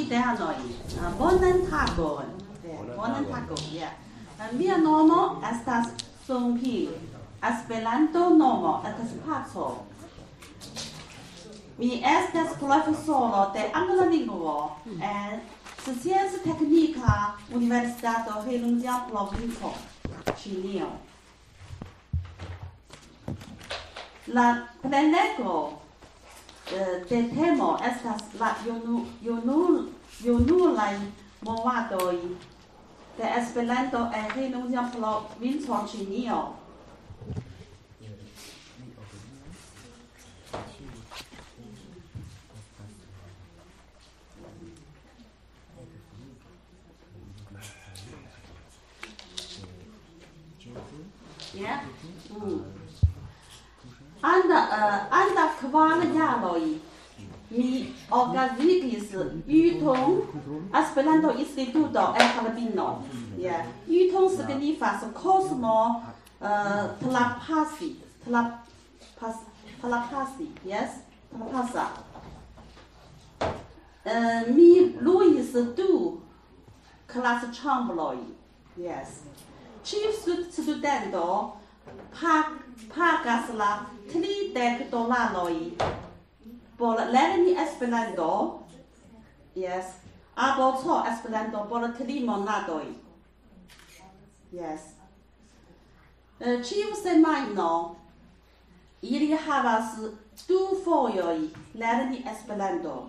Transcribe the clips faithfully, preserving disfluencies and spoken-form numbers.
idea noi. Bonan tagon. Bonan tagon, yeah. Mia nomo estas Songpi. Esperanto nomo estas Paco. Mi estas profesoro de angla lingvo en Scienza Tecnica Universitato Heilongjiang Provinco, Ĉinio. La prelego de temo estas la junulaj movadoj de Esperanto en Heilongjiang Provinco, Ĉinio. Yeah. Mm. Anda uh, anda kvar jaroj mi organizis Yutong Esperanto Instituto en Harbino. Yeah. Yutong signifas kosmo uh, telepasi, telepas, telepasi, yes, telepasa. Uh, mi luis du klasĉambroj, yes. Chief studento pagas la tridek dolaroj por lerni Esperanto, yes, aboco Esperanto por tri monatoj, yes. Uh, Ĉiu semajno ili havas du fojoj lerni Esperanto.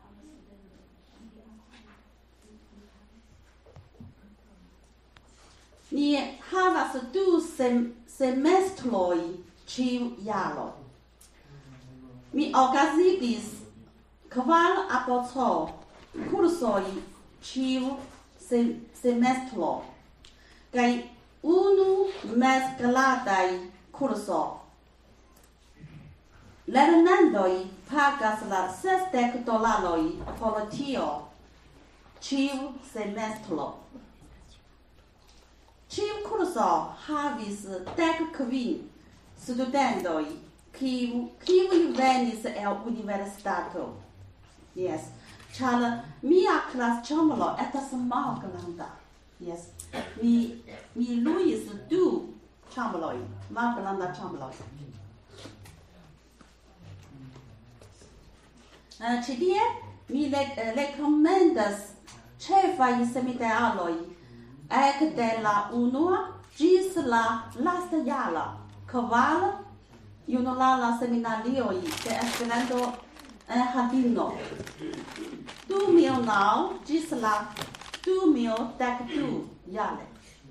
Ni havas du sem semestroj ĉiu jaro. Mi organizis kvar aboco kursoj ĉiu sem semestro kaj unu mezgradaj kurso. Lernantoj pagas la sesdek dolaroj por tio ĉiu semestro. Ĉiu kurso havis dek kvin studentoj, kiu kiuj venis el universitato. Yes, ĉar mia klasĉambro estas malgranda. Yes, mi mi luis du ĉambroj, malgranda ĉambroj. Uh, Ĉi tie mi re rekomendas ĉefaj seminaroj ekde la unua ĝis la lasta jaro kvar junulara seminarioj de Esperanto en Harbino. Du mil naŭ ĝis la du mil dek du jare.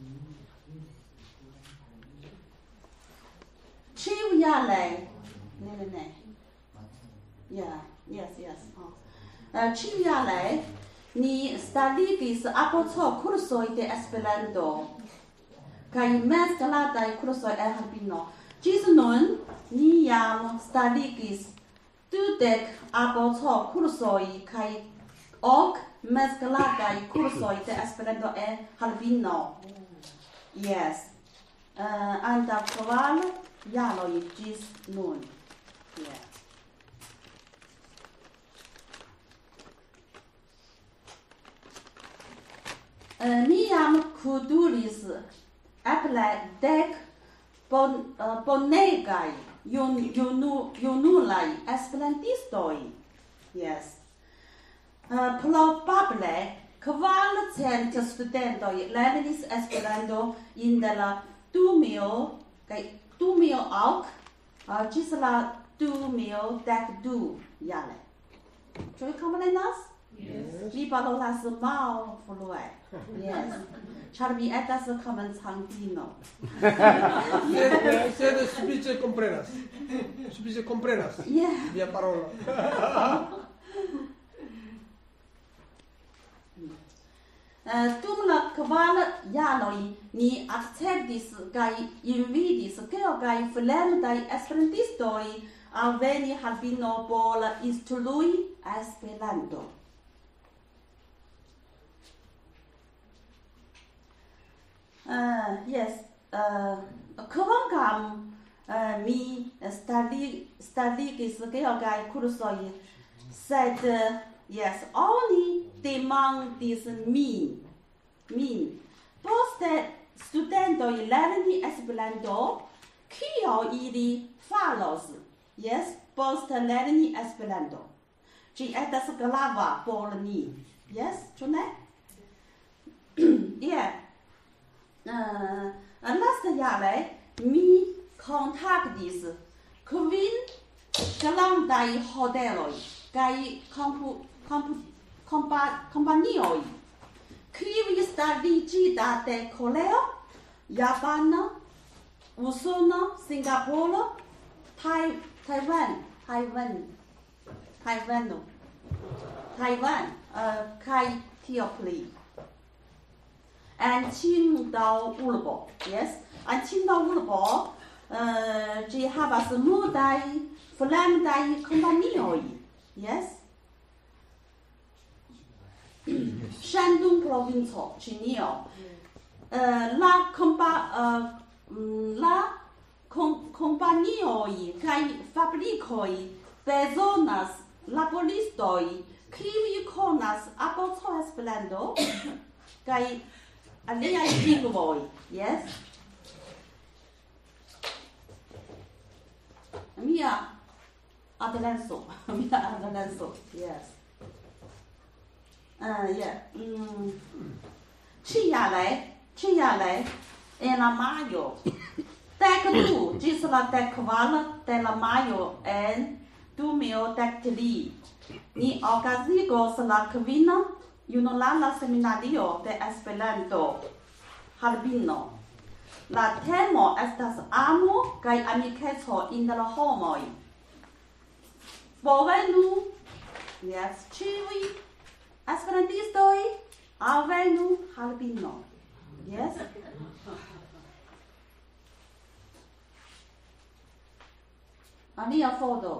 Ĉiujare, ne, ne, ne. Yeah, yes, yes. Oh. Uh, Ĉiujare ni starigis aboco kursoj de Esperanto kaj mezgradaj kursoj en Harbino. Ĝis nun ni jam starigis dudek aboco kursoj kaj ok mezgradaj kursoj de Esperanto en Harbino. Yes. Uh, antaŭ kvar jaroj ĝis nun. Yeah. Uh, ni jam kuduris eble dek bon, uh, bonegaj jun, junu, junulaj esperantistoj. Yes. Uh, probable kvarcent studentoj lernis Esperanto inter la du mil kaj du mil ok uh, ĝis la du mil dek du jare. Ĉu vi komprenas? Yes. Mi parolas malflue. Yes. Ĉar mi estas komencantino. Sed sed sufiĉe komprenas. Sufiĉe komprenas. Yeah. Via parolo. Uh, dum la kvar jaroj ni akceptis kaj invitis kelkaj fremdaj esperantistoj alveni Harbino por instrui Esperanto. Uh, yes, uh, kvankam uh, mi stari, starigis kelkaj kursoj, sed Yes, only demand this mean. Mean. Poste studento lerni Esperanto, kio ili faros. Yes, poste lerni Esperanto. Ĝi estas grava por ni. Yes, ĉu ne? Yeah. Uh, lastjare mi kontaktis kvin grandaj hoteloj kaj kompu, kompu, kompa, kompanioj, kiuj stariĝita de Koreo, Japano, Usono, Singapuro, Tai, Taiwan, Taiwan, Taiwano, Taiwan, uh, kaj tio pli. And Qingdao urbo, yes, and Qingdao urbo, uh, ĝi havas multaj fremdaj kompanioj, yes. Shandong provinco, Ĉinio. Uh, la kompa, uh, la kom kompanioj kaj fabrikoj bezonas laboristoj, kiuj konas abocon Esperanto kaj aliaj lingvoj, yes. Mia adreso, mia adreso, yes. Uh, yeah. Mm. Ĉiale, ĉiale, en la majo, dek du ĝis la dek kvar de la majo en du mil dek tri, ni okazigos la kvina junulara seminario de Esperanto, Harbino. La temo estas amo kaj amikeco inter homoj. Bonvenu, yes, ĉiuj esperantistoj, alvenu Harbino. Yes? Alia foto.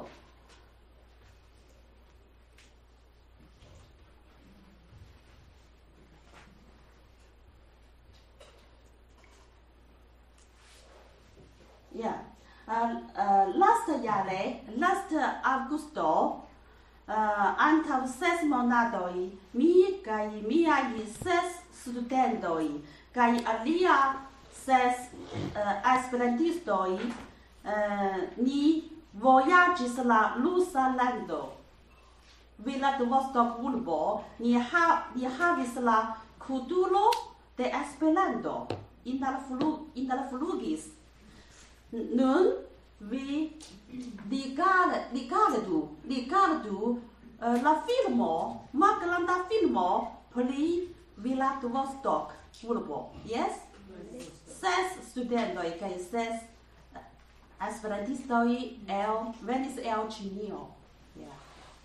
Yeah. Uh, uh, last jare, last Aŭgusto, uh, antaŭ ses monatoj, mi kaj miaj ses studentoj kaj alia ses uh, esperantistoj uh, ni vojaĝis la rusa lando. Vladivostok urbo, ni, ha, ni havis la kulturo de Esperanto, interflu, interflugis. Nun vi rigardu, rigardu, rigardu uh, la filmo, malgranda filmo pri Vladivostok urbo. Yes? Ses studentoj kaj ses esperantistoj el venis el Ĉinio. Yeah.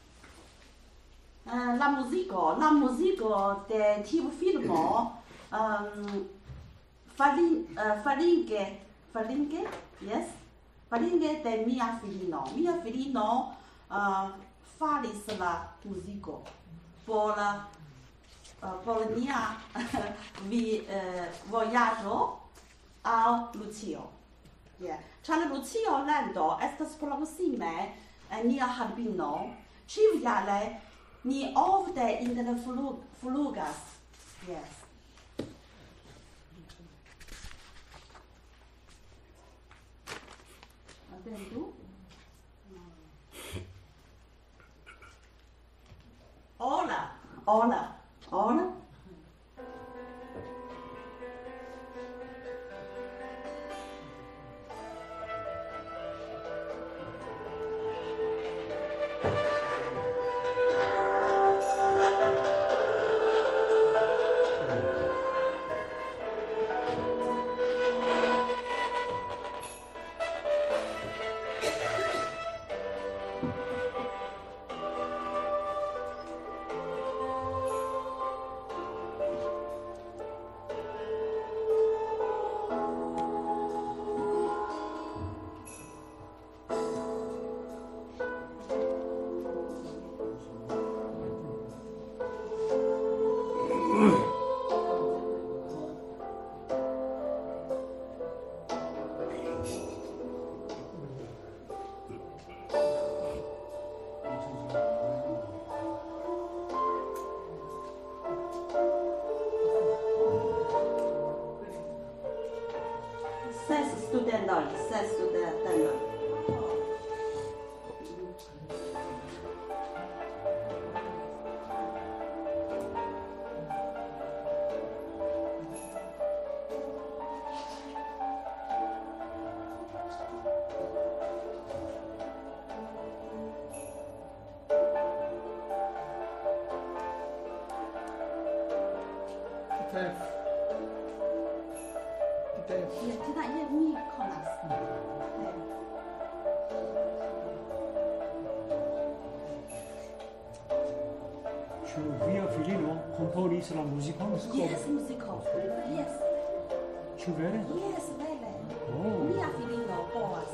Uh, la muziko, la muziko de tiu filmo um, farin, uh, faringe, faringe, yes, faringe de mia filino. Mia filino uh, faris la muziko por, uh, por nia vi, uh, vojaĝo al Lucio. Yeah. Ĉar Lucio lando estas proksime en nia Harbino, ĉiujare ni ofte interflugas. Yes. Atentu. Hola, hola, hola. 널 세수대 널 Titef. Titef. 예, 지다 예, 미 커나스. Şu via filino componis la musica? Yes, musical. Yes. Şu vere? Yes, vele. Oh. Mia filino boas.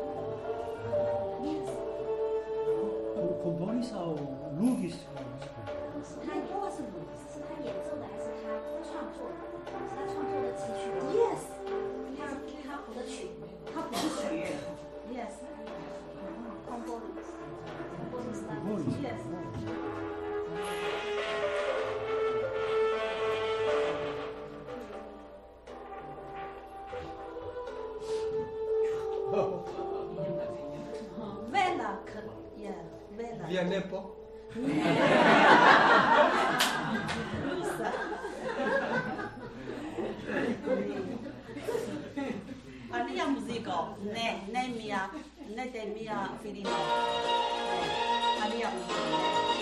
Yes. Componis au ludis la musica? 他 boas 是他演奏的还是他创作的？是他创作的词曲吗？ Yes. 他他谱的曲。 他不是学。Yes. Componis。Componis 的。 Componis. Yes. Vela, yeah, vela. Via Nepo. Alia musico, ne, ne mia, ne de mia filino. Alia musico.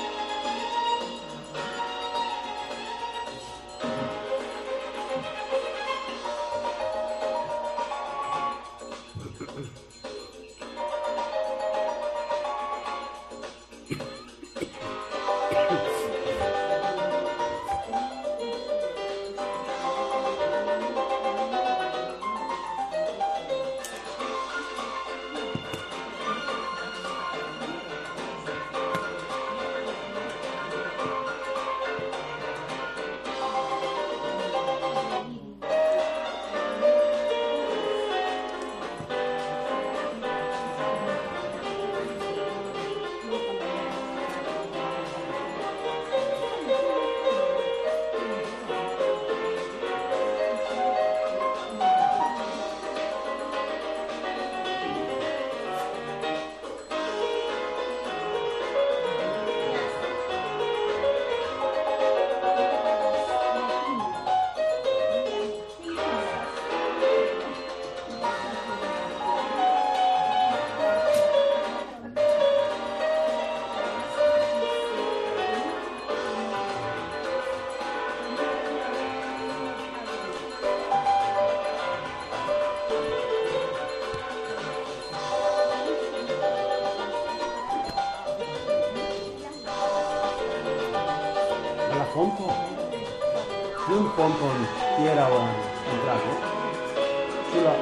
La fonto? Un fonton era entrato. Sulla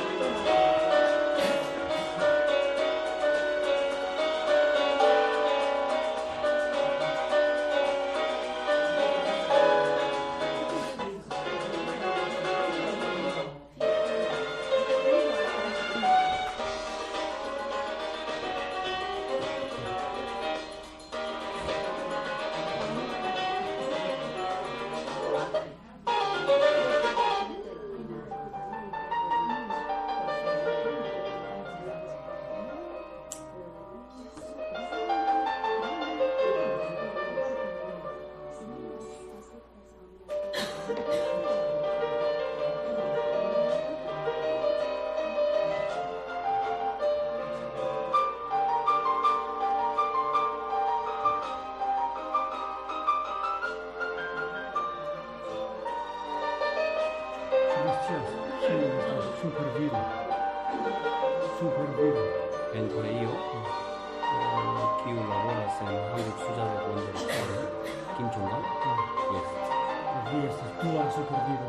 super vivo. Super vivo. 멘토의 이유 어, 기후 라보라스 한국 수자로 본드를 김종관 Vies tua super vivo.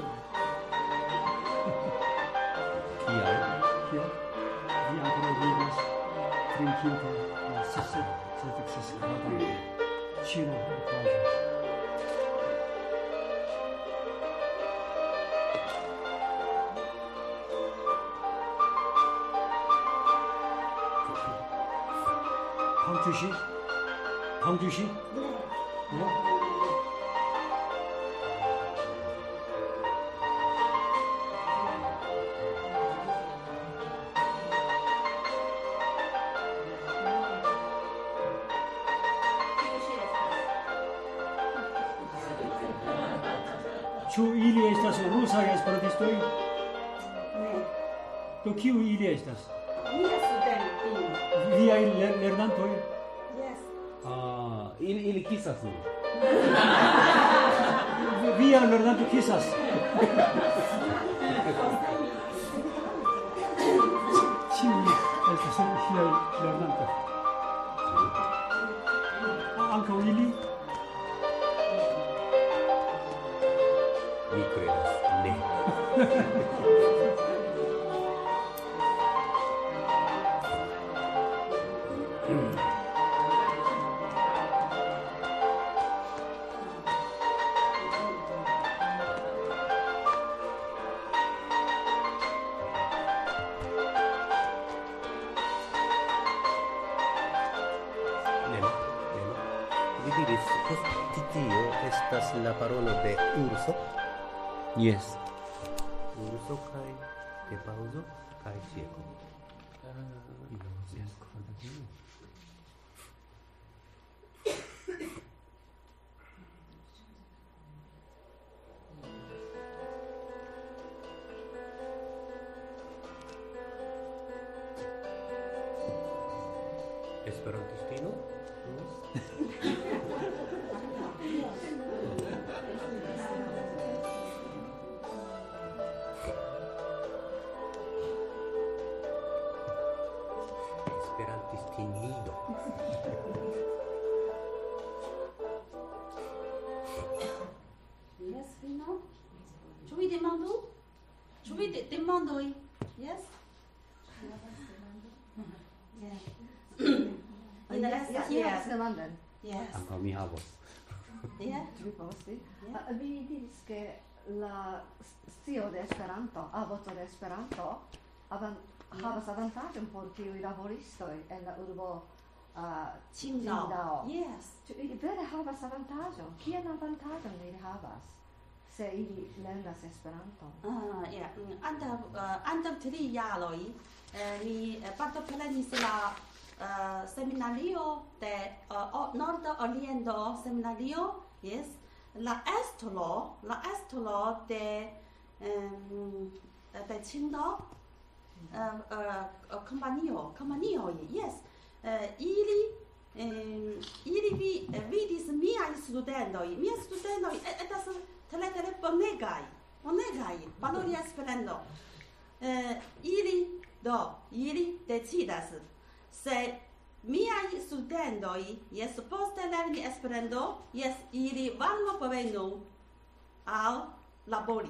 기알 Chi è? Vi ancora vivas, trinquinte, sesse, sette, sesse, quaranta, Cina, quasi. 방주시? 방주시? 네. ĉu ili estas rusaj esperantistoj? Ne. Do kiu ili estas? Mia studentino. Viaj ler- lernantoj? Yes. Ah, ili, ili kisas nun. Via lernanto kisas. Ĉiuj estas viaj lernantoj. Ankaŭ ili? Mi credas, ne. Nemo, Nemo. Vi diris, titio estas la parolo de urso? Yes. Urso kai de pauzo kai ciego. Yes. Esperantistino? Esperantistinino. Yes, Vino? Ĉu vi demandu? Ĉu vi de- demandoj? Yes? Yes. Interesas, Io yes. demandon. Yes. Ankaŭ mi havas. Yeah. Ĉu vi povas diri? Ja. Ah, Vi diris ke la scio de Esperanto, avoco de Esperanto, avan, havas avantaĝon por tiuj laboristoj en la urbo uh, Qingdao. Qingdao. Yes. Ĉu ili vere havas avantaĝon? Kian avantaĝon ili havas se ili lernas Esperanton? Ah, ja. mm, Antaŭ uh, antaŭ tri jaroj eh, mi eh, partoprenis la uh, seminario de uh, o- Norda Oriento seminario. Yes. La estro, la estro de um, de Qingdao. Uh, uh, kompanio, kompanio, yes. Uh, ili um, ili vi, uh, vidis miaj studentoj. Miaj studentoj e- estas tre tre bonegaj, bonegaj, paroli Esperanto. Uh, ili do, ili decidas se miaj studentoj, yes, poste lerni Esperanto, yes, ili varmo povenu al labori.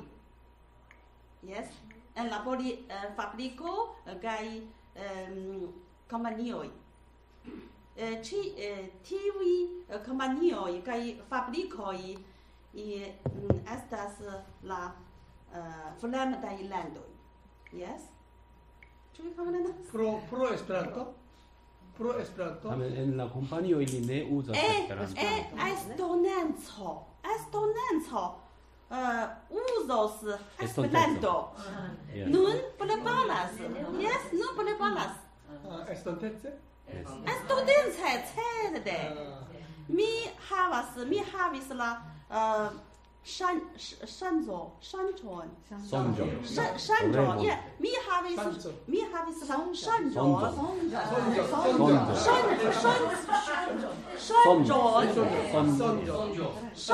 Yes, en labori uh, fabriko uh, kaj um, kompanioj. Uh, Ĉi uh, tiuj uh, kompanioj kaj fabrikoj i, mm, estas la uh, fremdaj landoj. Yes? Ĉu vi komprenas? Pro pro Esperanto. Pro Esperanto. Tamen en la kompanio ili ne uzas E, Esperanton. e estonenco, estonenco uh, uzos Esperanto. Yes. Nun preparas. Yes, nun preparas. Ah, estontece? Yes. Estonence, certe. Mi havas, mi havis la uh, shan, sh- shanzo, shanjon. Sonĝo. Shan- Shanjon, Revo. yeah. Mi havis, Shanzo. mi havis la shanjon. Sonĝo. Sonjo. Sonĝo. Shan, shan, shanjon. Sonjo.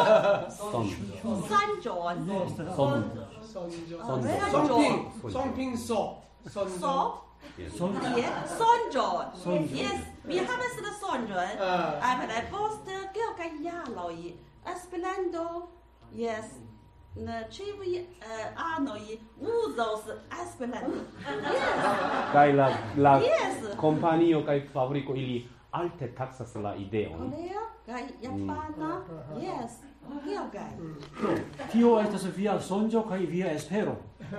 Sonĝo. Sanjon. Sonĝo. Sonjo. Sonjo. Sonpin. Sonpin so. Sonjo. So, Yes. Son yeah, sonjon. Sonjon. Yes, mi havas la sonjon. Ah. Eble post kelkaj jaroj Esperanto, yes, ne ĉiuj uh, anoj uzos Esperanto. Kaj la la Yes. kompanio kaj fabriko ili alte taksas la ideon. Korea kaj japana, yes, kelkaj. tio estas via sonĝo kaj via espero.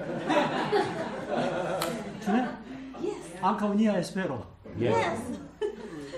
Ĉu ne? Yes, Ankaŭ nia espero. Yes. yes.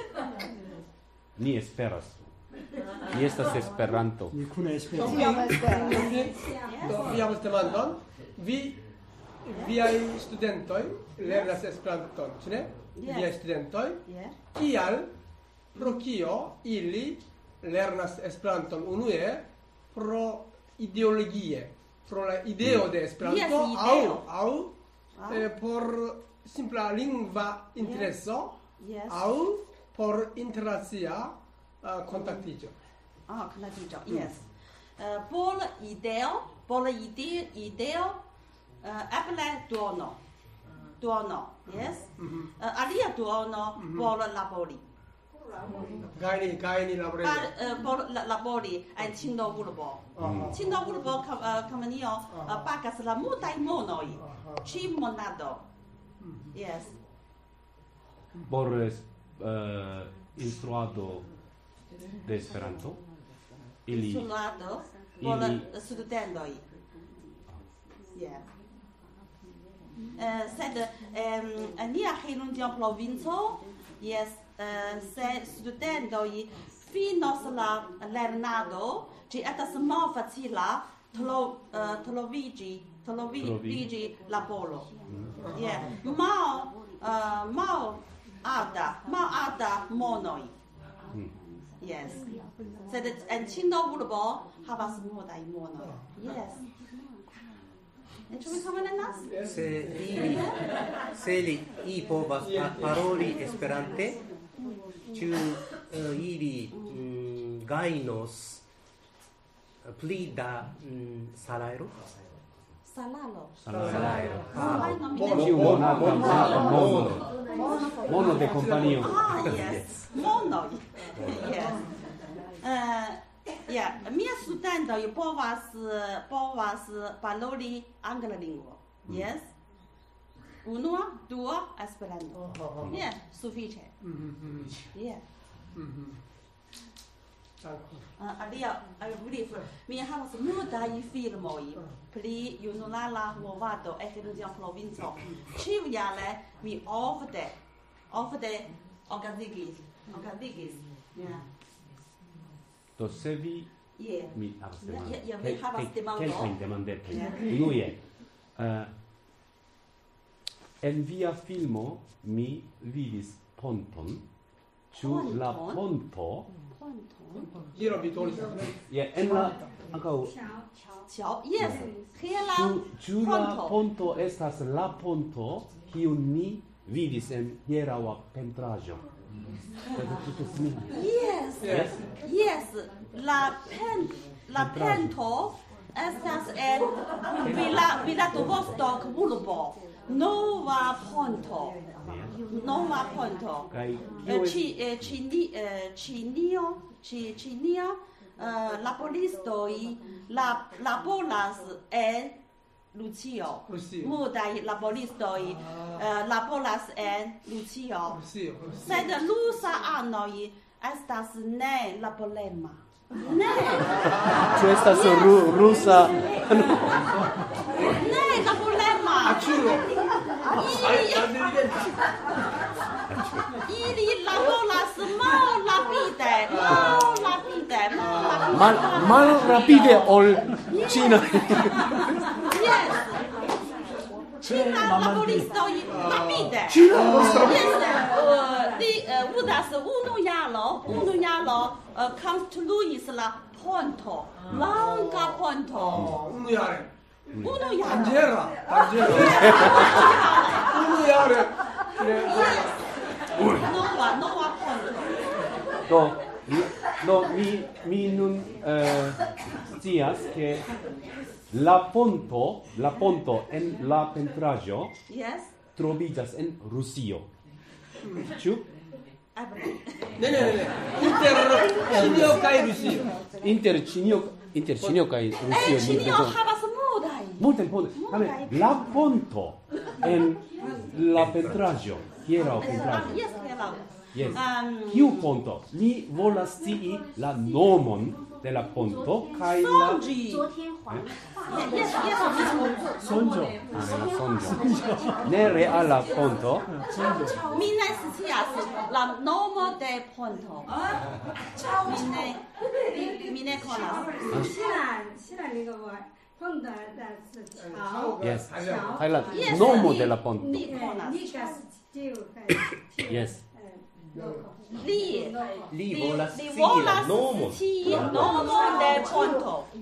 Ni esperas. Ni estas Esperanto. Ni kune esperas. Tiam esperas. Do, vi havas demandon. Vi, viaj studentoj lernas Esperanton, ĉu ne? Yes. Viaj studentoj. Yeah. Kial, pro kio ili lernas Esperanton? Unue, pro ideologie. pro la ideo de Esperanto Yes, aŭ ideo. aŭ Ah, eh, por simpla lingva intereso yes. aŭ por internacia uh, kontaktiĝo. Ah, kontaktiĝo. Yes. Uh, por ideo, por ide, ideo, uh, eble duono. Duono, yes. Mhm. Uh, alia duono por labori. Gajni gajni laborejo. Par, uh, por la, labori en Ĉindo urbo. Aha. Ĉindo urbo kom, uh, komunio uh, pagas la multaj monoj ĉi monado. Yes. Por uh, instruado de Esperanto ili Instruado por ili- studentoj. Yeah. Uh, sed um, en nia Helundia provinco, yes, uh, se studentoj finos la lernado, ĝi estas malfacila tro, uh, troviĝi troviĝi laboro. Yeah. Mal uh, mal alta mal alta monoj. Mm. Yes. Sed en Ĉindo urbo havas multaj monoj. Yes. Ĉu vi komprenas? Se ili se ili i povas pa- paroli Esperante, ĉu uh, ili mm, gajnos pli da mm, salajro? Salaro. Salajro. Salajro mi Mono. ne- Ĉiu monata monata mono. Mono. Mono de kompanio. Ah, yes. Monoj. Yes. Uh, yeah, mia studentoj povas povas paroli angla lingvo. Yes. Unua, dua, Esperanto. Yeah, sufiĉe. Mhm. Yeah. Mhm. Danko. Uh, alia, I brief, mi havas multaj filmoj pri junulara movado en Helundia provinco. Ĉiujare mi ofte, ofte okazigis, okazigis. Yeah. Do se vi Yeah. mi havas Ja, demandon. ja, ja, vi havas demandon. Kelkajn demandetojn. Ja. Unue, uh, en via filmo mi vidis ponton. Ĉu la Ponton? ponto Ponto. Iro vi volis. je en la ankaŭ Ciao. Yes. Hela ĉu ĉu la ponto. ponto estas la ponto kiun mi vidis en hieraŭa pentraĵo? Sed tute simile. Yes. Yes. Yes. La pen la pento estas en Vila Vladivostok urbo. Nova ponto. Nova ponto. Kaj Eh, kio Ci eh, Cini eh, Cinio Ci Cinia eh, laboristoj la laboras en Lucio. Rusio. Multaj laboristoj eh, laboras en Lucio. Rusio. Sed rusa anoj estas ne laborema. Ne, Ĉu estas ru- rusa ne laborema. Aĉulo. Ili laboras malrapide, malrapide, malrapide. mal malrapide ol Ĉina? Yes. Ĉina laboristoj rapide. Yes. Uh, li uh, uzas unu jaro, unu jaro uh, konstruis la ponto, longa ponto. Unu jare. Unu jaro. Danĝera. Danĝera. Unu jare. Ne. Nova, nova ponto. Do, mi- do mi, mi nun uh, scias che la ponto, la ponto en la pentraĵo Yes. troviĝas en Rusio. Ĉu? Eble. Ne, ne, ne, ne. Inter Ĉinio kaj Rusio. Inter Ĉinio, inter Ĉinio kaj Rusio Eh, mi Ĉinio bezonas havas multaj. multajn pontojn. Tamen la ponto en la pentraĵo, hieraŭ pentraĵo. Yes, hello. Yes. Um, Kiu ponto? Mi volas scii la nomon de la ponto kaj la Sonĝi. 昨天还 Yes, yes, yes. sonĝo. Ah, la sonĝo. Ne reala ponto. Mi ne scias la nomo de ponto. Mi ne, mi ne konas. 西兰西兰那个我碰的的是桥， Yes. 桥， Kaj la Yes, nomo ni- de la ponto. Ni 呃， konas. 那个是就在 Yes. 呃 Li, Li li, volas li scii la volas nomon. scii nomon de ponto. Ah,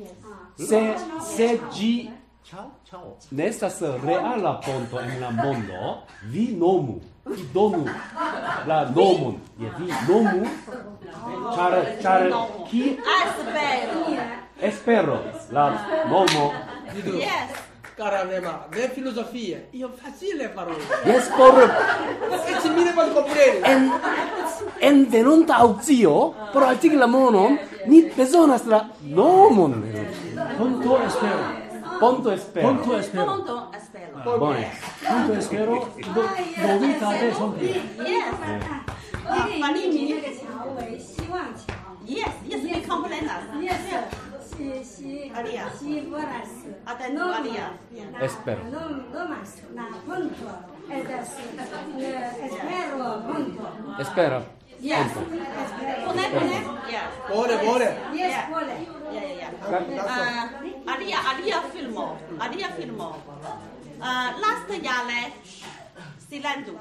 Se, se gi Ciao, ciao. nestas reala ponto en la mondo, vi nomu, vi donu la nomon. Je, vi nomu, char, char, ki Espero. espero la nomo. Vidu, Yes. cara Nema, le filosofie, io facile parole. Yes, por E ci mi ne posso comprendere. en, en venonta aukcio, por altigi la monon, ni bezonas la nomon. Ponto espero. Ponto espero. Ponto espero. Pronto, espero. Bone. Punto espero. Do, novitate son qui. Yes. 你可以命名这个桥为希望桥。 Yes, yes, we complain us. Yes. 西西 Alia. 西波拉斯。 Atentu, alia. Espero. No, no más. Na punto. Es espero punto. Espera. Yes. Ponto. Pone, pone. Yes. Buone, buone. Yes, pole. Yeah, yeah, yeah. Grazie. Uh, alia, alia filmo. Alia filmo. Uh, last jale, silentu.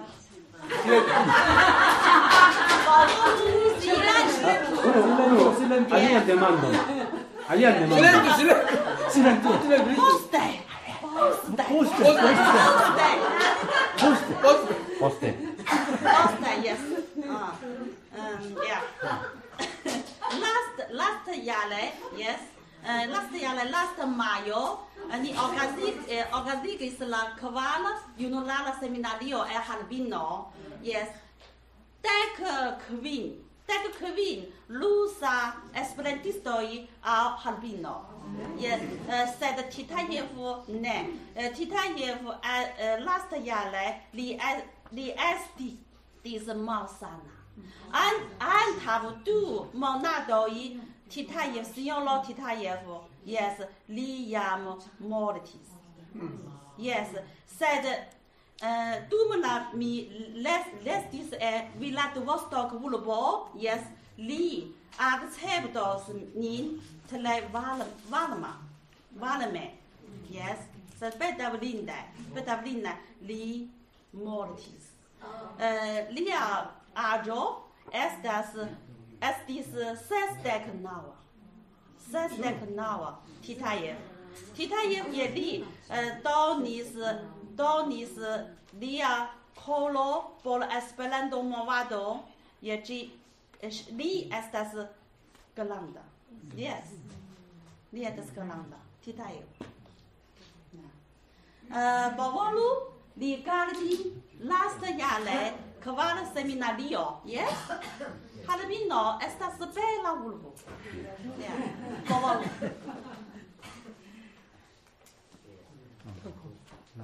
Silentu. Uno, uno, alia demandon. Alia demandon. Silenzio, silenzio. Silenzio. Silenzio. Poste. Poste. Poste. Poste. Poste. Poste. Poste. Poste, yes. Uh, um, yeah. last, last jale, yes. Uh, last jale, last majo, uh, ni organizig, uh, organizigis la kvala junulara seminario e Harbino, yes. Dek kvin, dek kvin lusa esperantistoi a Harbino. Yes, uh, sed Titajev ne. Uh, Titajev uh, uh, last jale li uh, li esti dis malsana. An antaŭ du monatoj Titajev, sinjoro Titajev, yes, li jam mortis. Yes, sed uh, dum la mi les, restis en Vladivostok urbo, yes, li akceptos nin tre val, valma, valme, yes, sed bedaŭrinde, bedaŭrinde li mortis. Uh, lia aĝo estas estis sesdek naŭ. Sesdek naŭ Titajev. Titajev je li uh, donis donis lia kolo por Esperanto movado, je ĝi li estas granda. Yes. Li estas granda. Titajev. Uh, bonvolu rigardi lastjare kvar seminario, yes? Harbino estas bela urbo. Yeah.